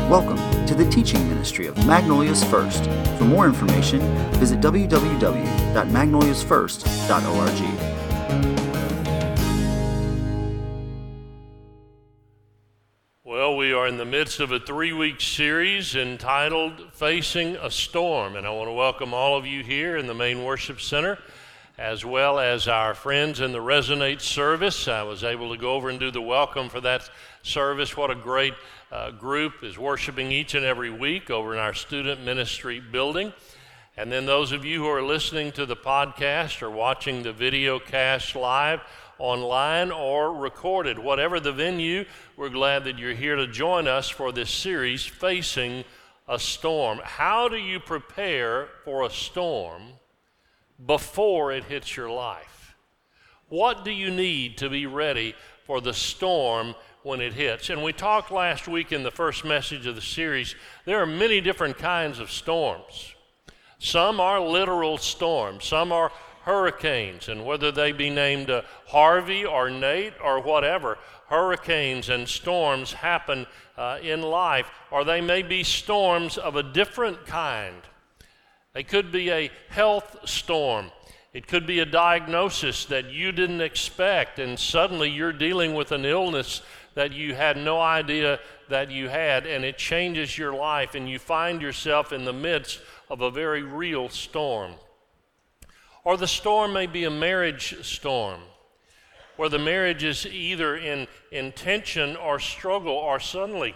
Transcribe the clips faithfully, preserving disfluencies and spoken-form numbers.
Welcome to the teaching ministry of Magnolias First. For more information, visit w w w dot magnolias first dot org. Well, we are in the midst of a three-week series entitled Facing a Storm, and I want to welcome all of you here in the main worship center, as well as our friends in the Resonate service. I was able to go over and do the welcome for that service. What a great uh, group is worshiping each and every week over in our student ministry building. And then those of you who are listening to the podcast or watching the video cast live online or recorded, whatever the venue, we're glad that you're here to join us for this series, Facing a Storm. How do you prepare for a storm before it hits your life? What do you need to be ready for the storm when it hits? And we talked last week in the first message of the series, there are many different kinds of storms. Some are literal storms, some are hurricanes, and whether they be named uh, Harvey or Nate or whatever, hurricanes and storms happen uh, in life, or they may be storms of a different kind. They could be a health storm. It could be a diagnosis that you didn't expect, and suddenly you're dealing with an illness that you had no idea that you had, and it changes your life, and you find yourself in the midst of a very real storm. Or the storm may be a marriage storm, where the marriage is either in, in tension or struggle, or suddenly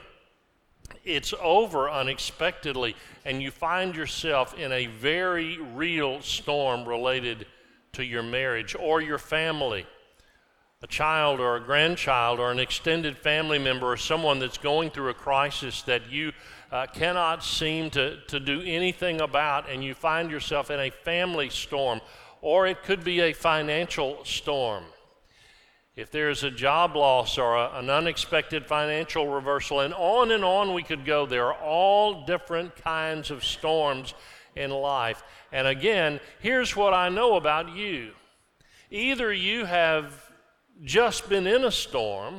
it's over unexpectedly, and you find yourself in a very real storm related to your marriage or your family. A child or a grandchild or an extended family member or someone that's going through a crisis that you uh, cannot seem to, to do anything about, and you find yourself in a family storm, or it could be a financial storm. If there's a job loss or a, an unexpected financial reversal, and on and on we could go. There are all different kinds of storms in life. And again, here's what I know about you. Either you have just been in a storm,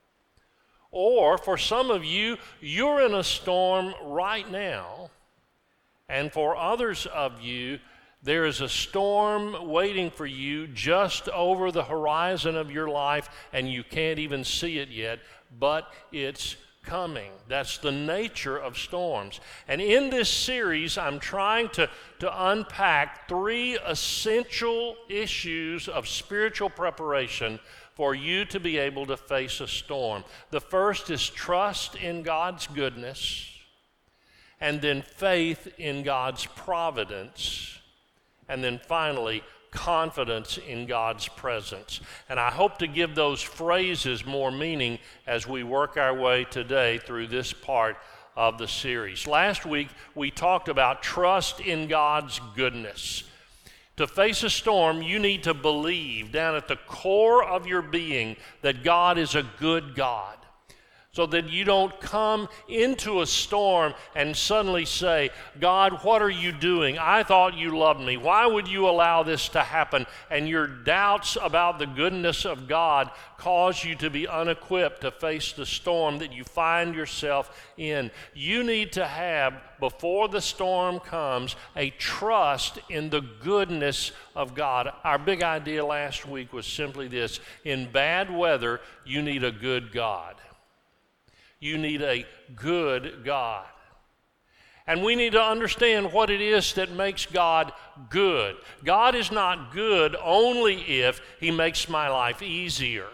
or for some of you, you're in a storm right now, and for others of you, there is a storm waiting for you just over the horizon of your life, and you can't even see it yet, but it's coming. That's the nature of storms. And in this series, I'm trying to, to unpack three essential issues of spiritual preparation for you to be able to face a storm. The first is trust in God's goodness, and then faith in God's providence, and then finally, confidence in God's presence. And I hope to give those phrases more meaning as we work our way today through this part of the series. Last week, we talked about trust in God's goodness. To face a storm, you need to believe down at the core of your being that God is a good God, so that you don't come into a storm and suddenly say, God, what are you doing? I thought you loved me. Why would you allow this to happen? And your doubts about the goodness of God cause you to be unequipped to face the storm that you find yourself in. You need to have, before the storm comes, a trust in the goodness of God. Our big idea last week was simply this: in bad weather, you need a good God. You need a good God. And we need to understand what it is that makes God good. God is not good only if He makes my life easier,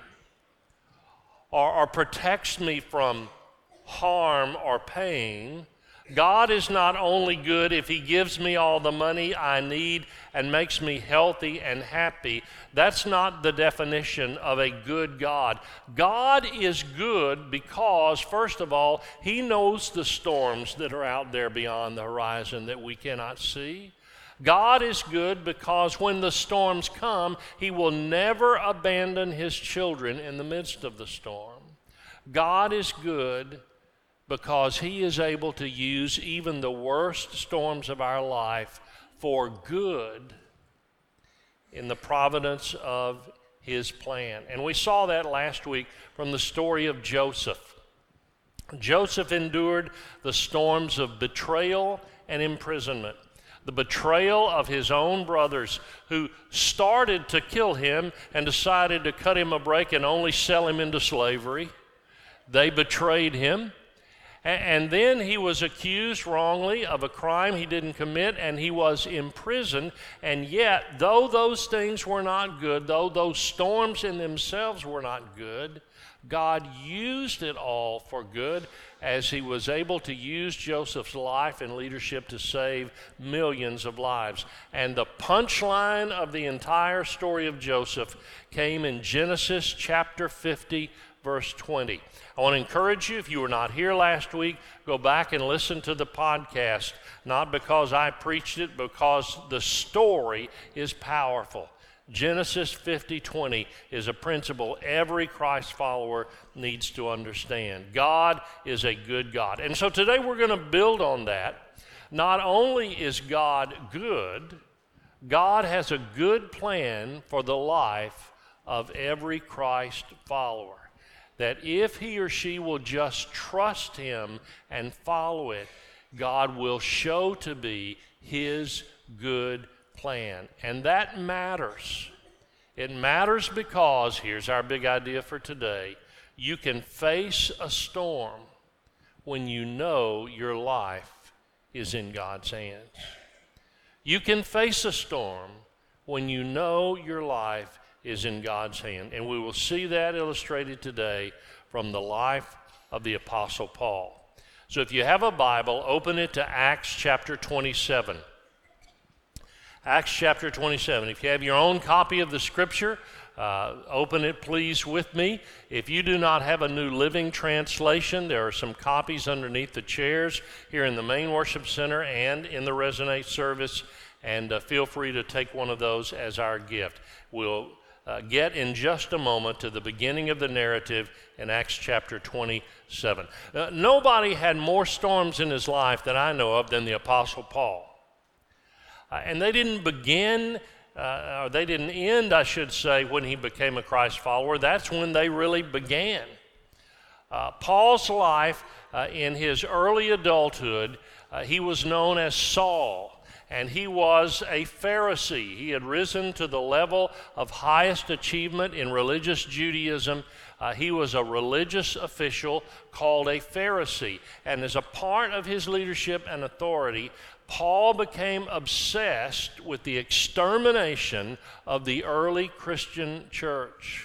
or, or protects me from harm or pain. God is not only good if He gives me all the money I need and makes me healthy and happy. That's not the definition of a good God. God is good because, first of all, He knows the storms that are out there beyond the horizon that we cannot see. God is good because when the storms come, He will never abandon His children in the midst of the storm. God is good because He is able to use even the worst storms of our life for good in the providence of His plan. And we saw that last week from the story of Joseph. Joseph endured the storms of betrayal and imprisonment. The betrayal of his own brothers who started to kill him and decided to cut him a break and only sell him into slavery. They betrayed him. And then he was accused wrongly of a crime he didn't commit, and he was imprisoned. And yet, though those things were not good, though those storms in themselves were not good, God used it all for good, as he was able to use Joseph's life and leadership to save millions of lives. And the punchline of the entire story of Joseph came in Genesis chapter fifty, verse twenty. I want to encourage you, if you were not here last week, go back and listen to the podcast, not because I preached it, because the story is powerful. Genesis fifty twenty is a principle every Christ follower needs to understand. God is a good God. And so today we're going to build on that. Not only is God good, God has a good plan for the life of every Christ follower. That if he or she will just trust him and follow it, God will show to be his good plan. And that matters. It matters because, here's our big idea for today, you can face a storm when you know your life is in God's hands. You can face a storm when you know your life is in God's hand. And we will see that illustrated today from the life of the Apostle Paul. So if you have a Bible, open it to Acts chapter twenty-seven. Acts chapter twenty-seven. If you have your own copy of the scripture, uh, open it please with me. If you do not have a New Living Translation, there are some copies underneath the chairs here in the main worship center and in the Resonate service, and uh, feel free to take one of those as our gift. We'll uh, get in just a moment to the beginning of the narrative in Acts chapter twenty-seven. Uh, nobody had more storms in his life that I know of than the Apostle Paul. Uh, and they didn't begin, uh, or they didn't end, I should say, when he became a Christ follower. That's when they really began. Uh, Paul's life uh, in his early adulthood, uh, he was known as Saul, and he was a Pharisee. He had risen to the level of highest achievement in religious Judaism. Uh, he was a religious official called a Pharisee, and as a part of his leadership and authority, Paul became obsessed with the extermination of the early Christian church.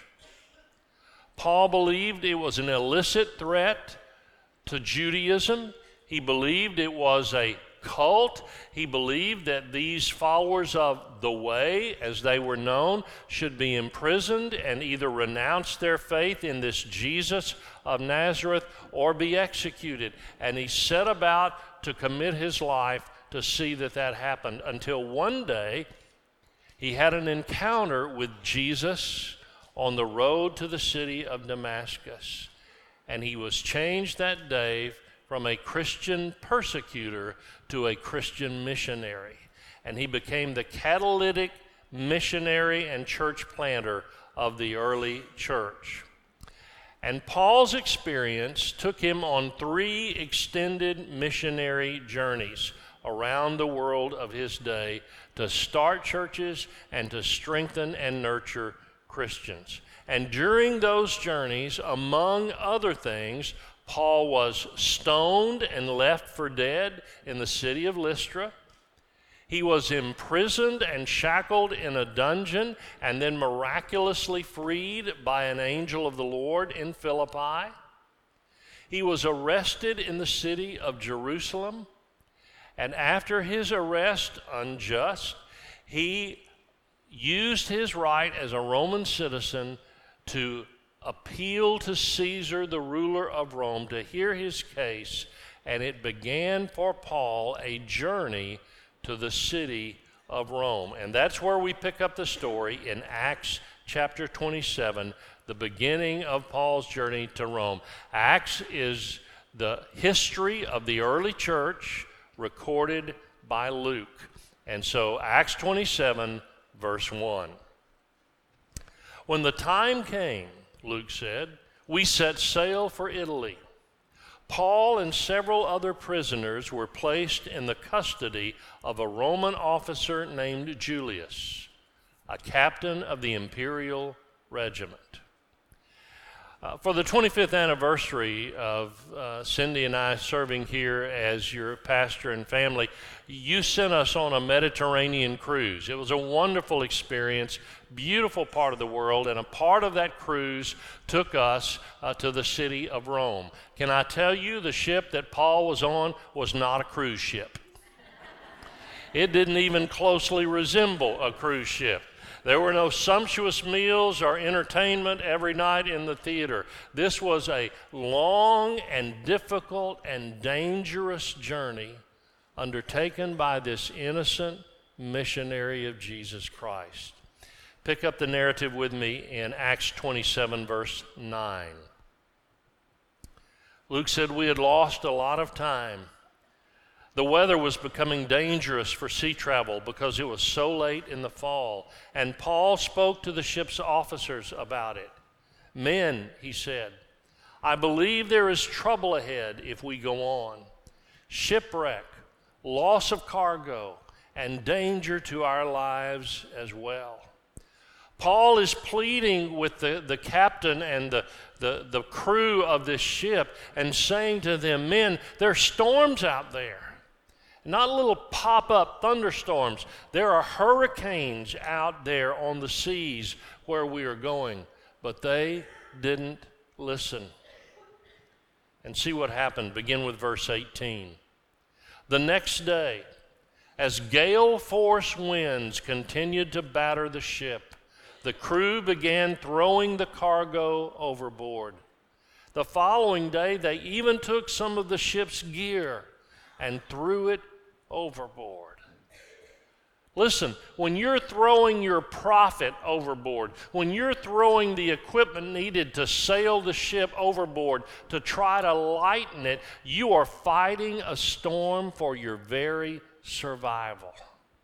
Paul believed it was an illicit threat to Judaism. He believed it was a cult. He believed that these followers of the Way, as they were known, should be imprisoned and either renounce their faith in this Jesus of Nazareth or be executed. And he set about to commit his life to see that that happened, until one day he had an encounter with Jesus on the road to the city of Damascus. And he was changed that day from a Christian persecutor to a Christian missionary. And he became the catalytic missionary and church planter of the early church. And Paul's experience took him on three extended missionary journeys around the world of his day to start churches and to strengthen and nurture Christians. And during those journeys, among other things, Paul was stoned and left for dead in the city of Lystra. He was imprisoned and shackled in a dungeon and then miraculously freed by an angel of the Lord in Philippi. He was arrested in the city of Jerusalem. And after his arrest, unjust, he used his right as a Roman citizen to appeal to Caesar, the ruler of Rome, to hear his case. And it began for Paul a journey to the city of Rome. And that's where we pick up the story in Acts chapter twenty-seven, the beginning of Paul's journey to Rome. Acts is the history of the early church recorded by Luke. And so Acts twenty-seven, verse one. When the time came, Luke said, we set sail for Italy. Paul and several other prisoners were placed in the custody of a Roman officer named Julius, a captain of the imperial regiment. Uh, for the twenty-fifth anniversary of uh, Cindy and I serving here as your pastor and family, you sent us on a Mediterranean cruise. It was a wonderful experience, beautiful part of the world, and a part of that cruise took us uh, to the city of Rome. Can I tell you, the ship that Paul was on was not a cruise ship. It didn't even closely resemble a cruise ship. There were no sumptuous meals or entertainment every night in the theater. This was a long and difficult and dangerous journey undertaken by this innocent missionary of Jesus Christ. Pick up the narrative with me in Acts twenty-seven, verse nine. Luke said, "We had lost a lot of time. The weather was becoming dangerous for sea travel because it was so late in the fall, and Paul spoke to the ship's officers about it. 'Men,' he said, 'I believe there is trouble ahead if we go on. Shipwreck, loss of cargo, and danger to our lives as well.'" Paul is pleading with the, the captain and the, the, the crew of this ship and saying to them, "Men, there are storms out there. Not little pop-up thunderstorms. There are hurricanes out there on the seas where we are going." But they didn't listen. And see what happened. Begin with verse eighteen. "The next day, as gale-force winds continued to batter the ship, the crew began throwing the cargo overboard. The following day, they even took some of the ship's gear and threw it overboard." Listen, when you're throwing your profit overboard, when you're throwing the equipment needed to sail the ship overboard to try to lighten it, you are fighting a storm for your very survival.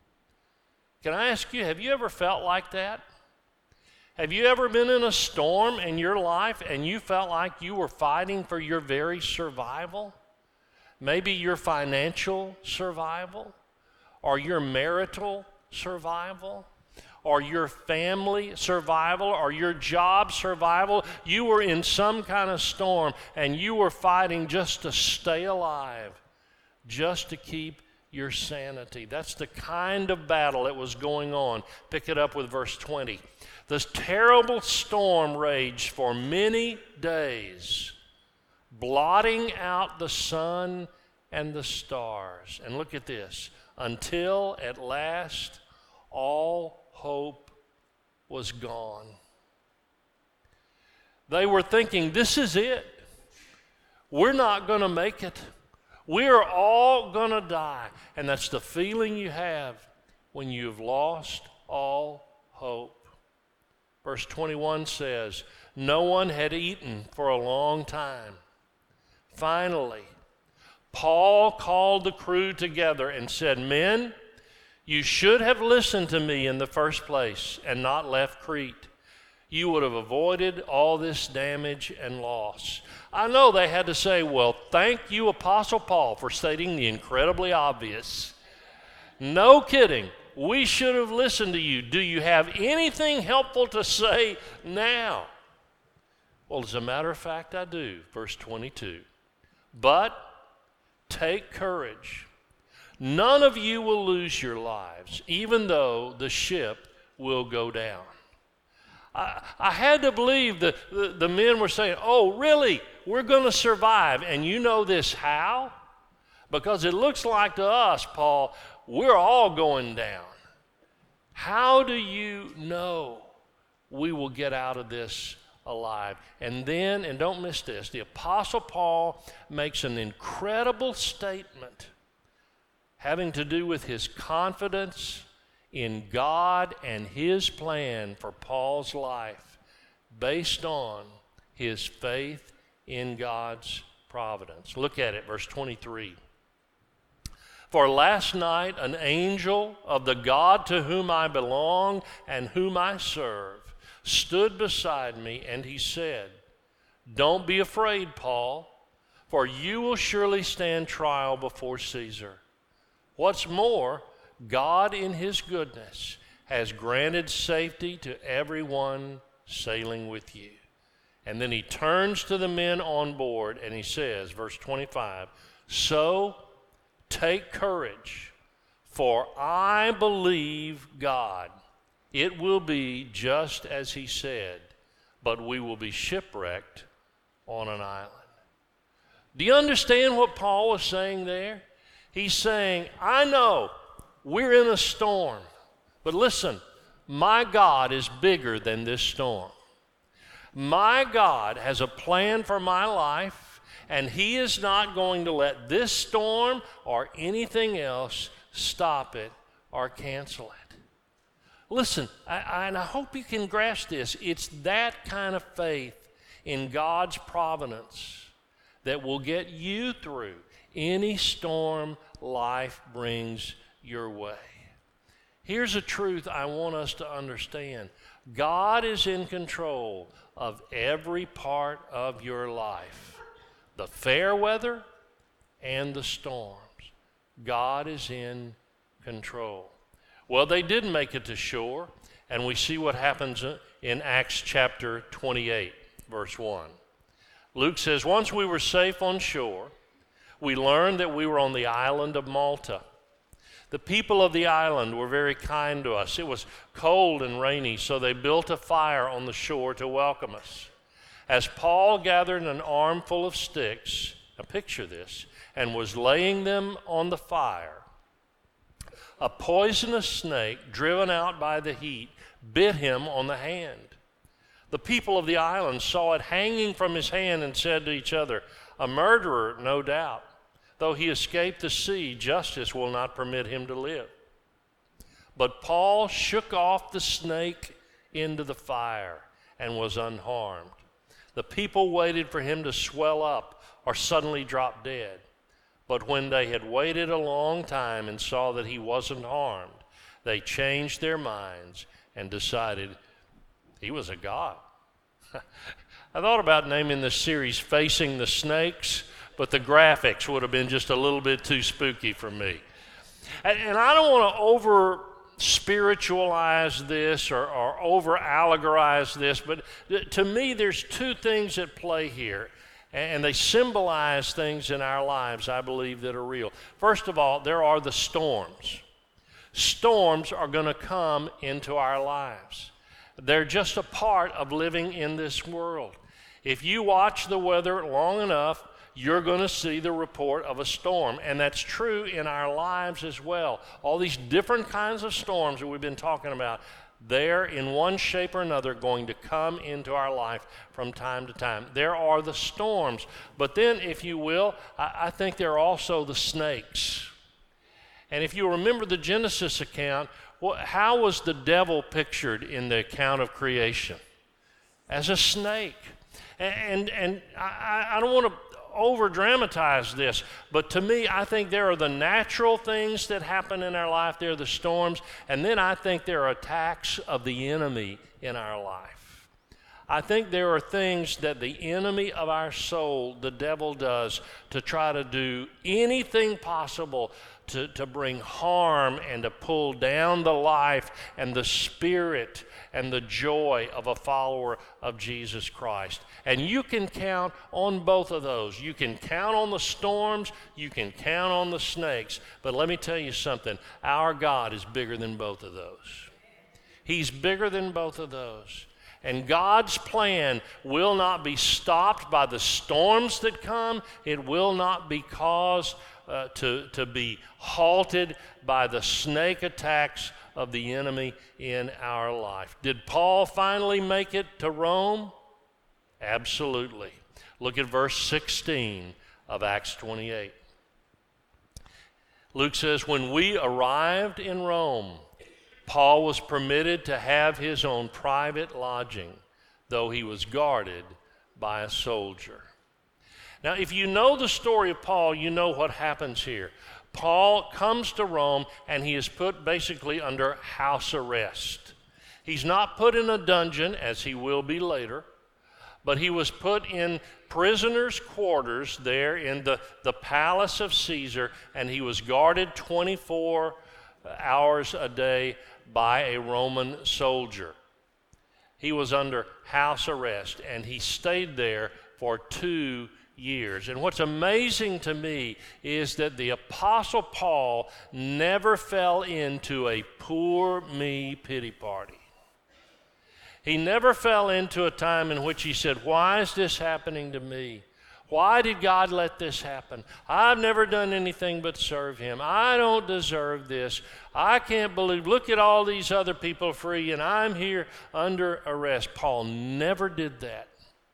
Can I ask you, have you ever felt like that? Have you ever been in a storm in your life and you felt like you were fighting for your very survival? Maybe your financial survival, or your marital survival, or your family survival, or your job survival. You were in some kind of storm and you were fighting just to stay alive, just to keep your sanity. That's the kind of battle that was going on. Pick it up with verse twenty. "This terrible storm raged for many days, blotting out the sun and the stars." And look at this. "Until at last all hope was gone." They were thinking, this is it. We're not going to make it. We're all going to die. And that's the feeling you have when you've lost all hope. Verse twenty-one says, "No one had eaten for a long time. Finally, Paul called the crew together and said, 'Men, you should have listened to me in the first place and not left Crete. You would have avoided all this damage and loss.'" I know they had to say, "Well, thank you, Apostle Paul, for stating the incredibly obvious." No kidding. We should have listened to you. Do you have anything helpful to say now? Well, as a matter of fact, I do. Verse twenty-two. "But take courage. None of you will lose your lives, even though the ship will go down." I, I had to believe the, the, the men were saying, "Oh, really? We're going to survive. And you know this how? Because it looks like to us, Paul, we're all going down. How do you know we will get out of this alive?" And then, and don't miss this, the Apostle Paul makes an incredible statement having to do with his confidence in God and his plan for Paul's life based on his faith in God's providence. Look at it, verse twenty-three. "For last night an angel of the God to whom I belong and whom I serve stood beside me, and he said, 'Don't be afraid, Paul. for you will surely stand trial before Caesar. What's more, God in his goodness has granted safety to everyone sailing with you. And then he turns to the men on board and he says, verse twenty-five, so take courage, for I believe God. It will be just as he said, but we will be shipwrecked on an island. Do you understand what Paul was saying there? He's saying, I know we're in a storm, but listen, my God is bigger than this storm. My God has a plan for my life, and he is not going to let this storm or anything else stop it or cancel it. Listen, I, I, and I hope you can grasp this. It's that kind of faith in God's providence that will get you through any storm life brings your way. Here's a truth I want us to understand. God is in control of every part of your life, the fair weather and the storms. God is in control. Well, they did make it to shore, and we see what happens in Acts chapter twenty-eight, verse one. Luke says, once we were safe on shore, we learned that we were on the island of Malta. The people of the island were very kind to us. It was cold and rainy, so they built a fire on the shore to welcome us. As Paul gathered an armful of sticks, now picture this, and was laying them on the fire, a poisonous snake, driven out by the heat, bit him on the hand. The people of the island saw it hanging from his hand and said to each other, a murderer, no doubt. Though he escaped the sea, justice will not permit him to live. But Paul shook off the snake into the fire and was unharmed. The people waited for him to swell up or suddenly drop dead. But when they had waited a long time and saw that he wasn't harmed, they changed their minds and decided he was a god. I thought about naming this series Facing the Snakes, but the graphics would have been just a little bit too spooky for me. And, and I don't want to over spiritualize this or, or over allegorize this, but th- to me there's two things at play here, and, and they symbolize things in our lives, I believe, that are real. First of all, there are the storms. Storms are going to come into our lives. They're just a part of living in this world. If you watch the weather long enough, you're going to see the report of a storm, and that's true in our lives as well. All these different kinds of storms that we've been talking about, they're in one shape or another going to come into our life from time to time. There are the storms, but then, if you will, I, I think there are also the snakes. And if you remember the Genesis account, well, how was the devil pictured in the account of creation? As a snake. And, and, and I, I don't want to over dramatize this, but to me, I think there are the natural things that happen in our life. There are the storms, and then I think there are attacks of the enemy in our life. I think there are things that the enemy of our soul, the devil, does to try to do anything possible to, to bring harm and to pull down the life and the spirit and the joy of a follower of Jesus Christ. And you can count on both of those. You can count on the storms, you can count on the snakes, but let me tell you something, our God is bigger than both of those. He's bigger than both of those. And God's plan will not be stopped by the storms that come. It will not be caused uh, to, to be halted by the snake attacks of the enemy in our life. Did Paul finally make it to Rome? Absolutely. Look at verse sixteen of Acts twenty-eight. Luke says, when we arrived in Rome, Paul was permitted to have his own private lodging, though he was guarded by a soldier. Now, if you know the story of Paul, you know what happens here. Paul comes to Rome, and he is put basically under house arrest. He's not put in a dungeon, as he will be later, but he was put in prisoners' quarters there in the, the palace of Caesar, and he was guarded twenty-four hours a day by a Roman soldier. He was under house arrest, and he stayed there for two years. And what's amazing to me is that the Apostle Paul never fell into a poor me pity party. He never fell into a time in which he said, why is this happening to me? Why did God let this happen? I've never done anything but serve him. I don't deserve this. I can't believe, look at all these other people free and I'm here under arrest. Paul never did that.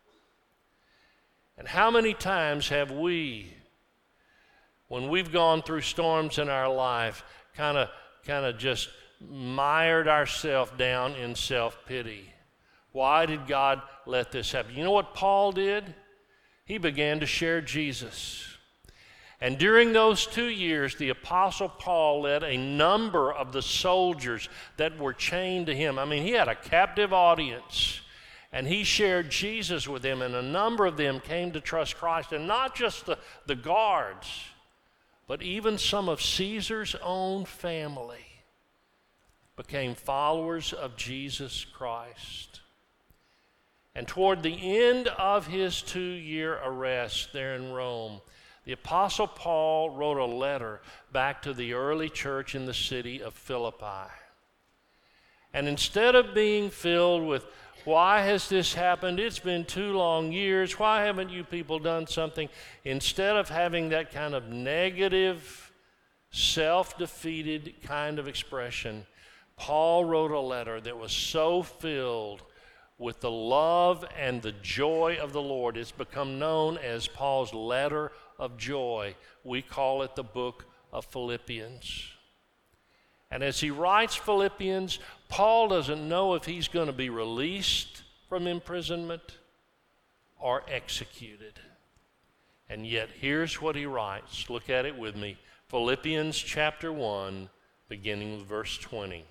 And how many times have we, when we've gone through storms in our life, kind of kind of just mired ourselves down in self-pity? Why did God let this happen? You know what Paul did? He began to share Jesus. And during those two years, the Apostle Paul led a number of the soldiers that were chained to him. I mean, he had a captive audience, and he shared Jesus with them, and a number of them came to trust Christ. And not just the, the guards, but even some of Caesar's own family became followers of Jesus Christ. And toward the end of his two-year arrest there in Rome, the Apostle Paul wrote a letter back to the early church in the city of Philippi. And instead of being filled with, why has this happened? It's been two long years. Why haven't you people done something? Instead of having that kind of negative, self-defeated kind of expression, Paul wrote a letter that was so filled with the love and the joy of the Lord. It's become known as Paul's letter of joy. We call it the book of Philippians. And as he writes Philippians, Paul doesn't know if he's going to be released from imprisonment or executed. And yet here's what he writes. Look at it with me. Philippians chapter one, beginning with verse twenty.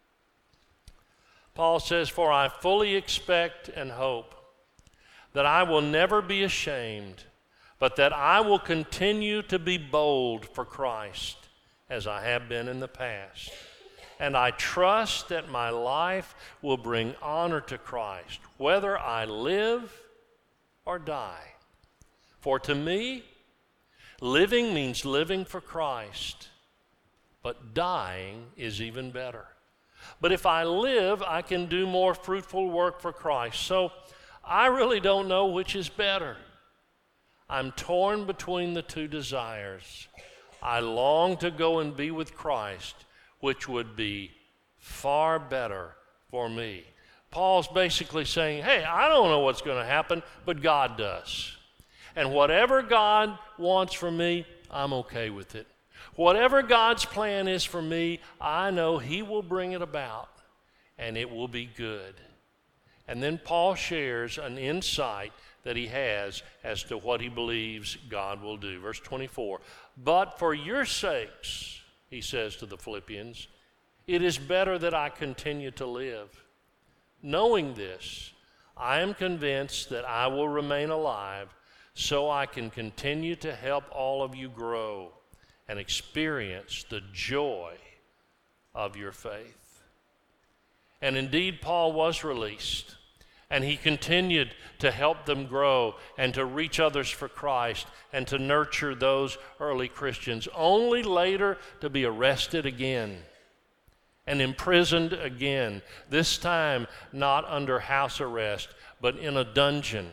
Paul says, for I fully expect and hope that I will never be ashamed, but that I will continue to be bold for Christ, as I have been in the past. And I trust that my life will bring honor to Christ, whether I live or die. For to me, living means living for Christ, but dying is even better. But if I live, I can do more fruitful work for Christ. So I really don't know which is better. I'm torn between the two desires. I long to go and be with Christ, which would be far better for me. Paul's basically saying, hey, I don't know what's going to happen, but God does. And whatever God wants for me, I'm okay with it. Whatever God's plan is for me, I know he will bring it about, and it will be good. And then Paul shares an insight that he has as to what he believes God will do. Verse twenty-four, but for your sakes, he says to the Philippians, it is better that I continue to live. Knowing this, I am convinced that I will remain alive so I can continue to help all of you grow and experience the joy of your faith. And indeed, Paul was released, and he continued to help them grow and to reach others for Christ and to nurture those early Christians, only later to be arrested again and imprisoned again, this time not under house arrest, but in a dungeon.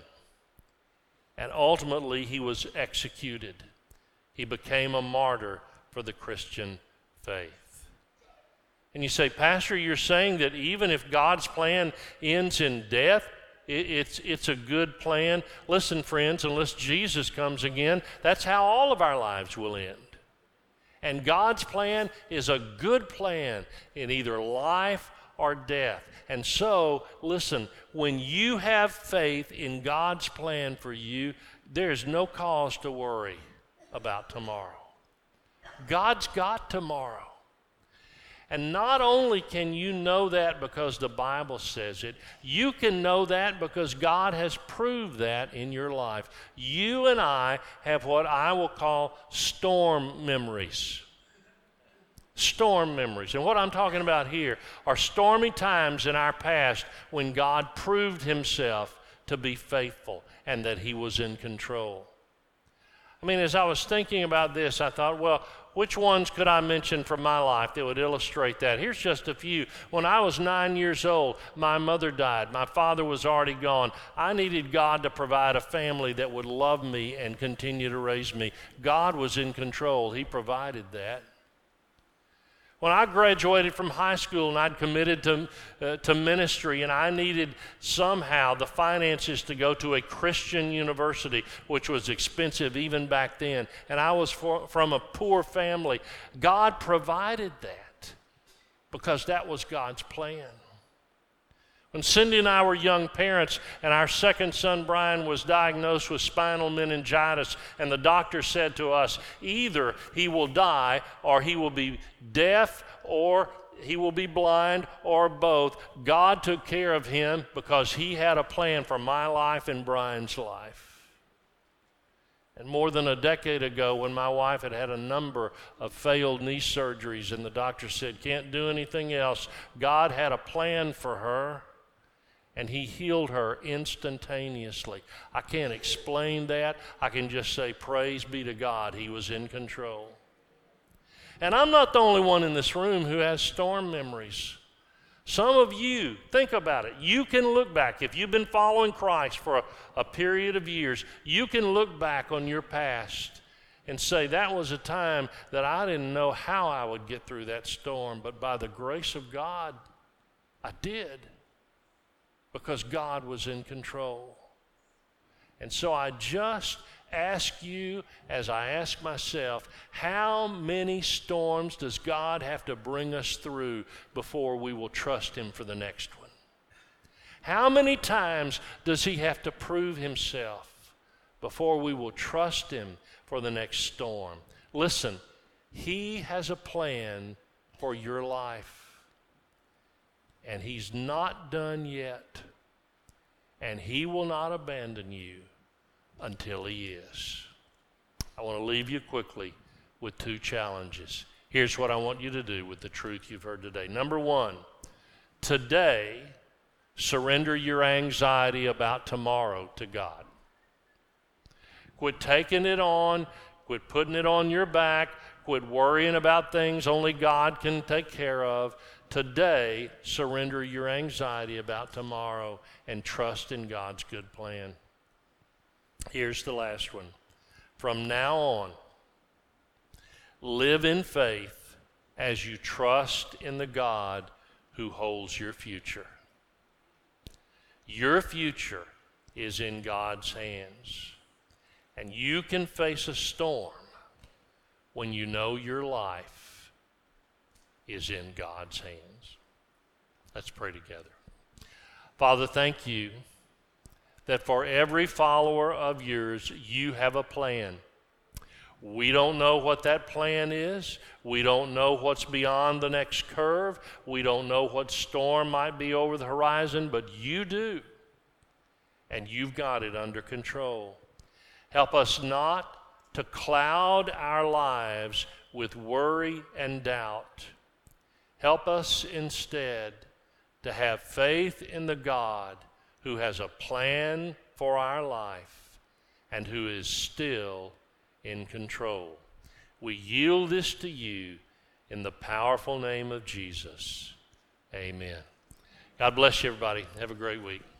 And ultimately, he was executed. He became a martyr for the Christian faith. And you say, Pastor, you're saying that even if God's plan ends in death, it's, it's a good plan? Listen, friends, unless Jesus comes again, that's how all of our lives will end. And God's plan is a good plan in either life or death. And so, listen, when you have faith in God's plan for you, there's no cause to worry about tomorrow. God's got tomorrow. And not only can you know that because the Bible says it, you can know that because God has proved that in your life. You and I have what I will call storm memories. Storm memories. And what I'm talking about here are stormy times in our past when God proved himself to be faithful and that he was in control. I mean, as I was thinking about this, I thought, well, which ones could I mention from my life that would illustrate that? Here's just a few. When I was nine years old, my mother died. My father was already gone. I needed God to provide a family that would love me and continue to raise me. God was in control. He provided that. When I graduated from high school and I'd committed to, uh, to ministry and I needed somehow the finances to go to a Christian university, which was expensive even back then, and I was for, from a poor family, God provided that because that was God's plan. When Cindy and I were young parents and our second son, Brian, was diagnosed with spinal meningitis, and the doctor said to us, either he will die or he will be deaf or he will be blind or both. God took care of him because he had a plan for my life and Brian's life. And more than a decade ago, when my wife had had a number of failed knee surgeries and the doctor said, can't do anything else, God had a plan for her. And he healed her instantaneously. I can't explain that. I can just say, praise be to God, he was in control. And I'm not the only one in this room who has storm memories. Some of you, think about it. You can look back. If you've been following Christ for a, a period of years, you can look back on your past and say, that was a time that I didn't know how I would get through that storm, but by the grace of God, I did. Because God was in control. And so I just ask you, as I ask myself, how many storms does God have to bring us through before we will trust him for the next one? How many times does he have to prove himself before we will trust him for the next storm? Listen, he has a plan for your life. And he's not done yet. And he will not abandon you until he is. I want to leave you quickly with two challenges. Here's what I want you to do with the truth you've heard today. Number one, today, surrender your anxiety about tomorrow to God. Quit taking it on. Quit putting it on your back. Quit worrying about things only God can take care of. Today, surrender your anxiety about tomorrow and trust in God's good plan. Here's the last one. From now on, live in faith as you trust in the God who holds your future. Your future is in God's hands, and you can face a storm when you know your life is in God's hands. Let's pray together. Father, thank you that for every follower of yours, you have a plan. We don't know what that plan is. We don't know what's beyond the next curve. We don't know what storm might be over the horizon, but you do. And you've got it under control. Help us not to cloud our lives with worry and doubt. Help us instead to have faith in the God who has a plan for our life and who is still in control. We yield this to you in the powerful name of Jesus. Amen. God bless you, everybody. Have a great week.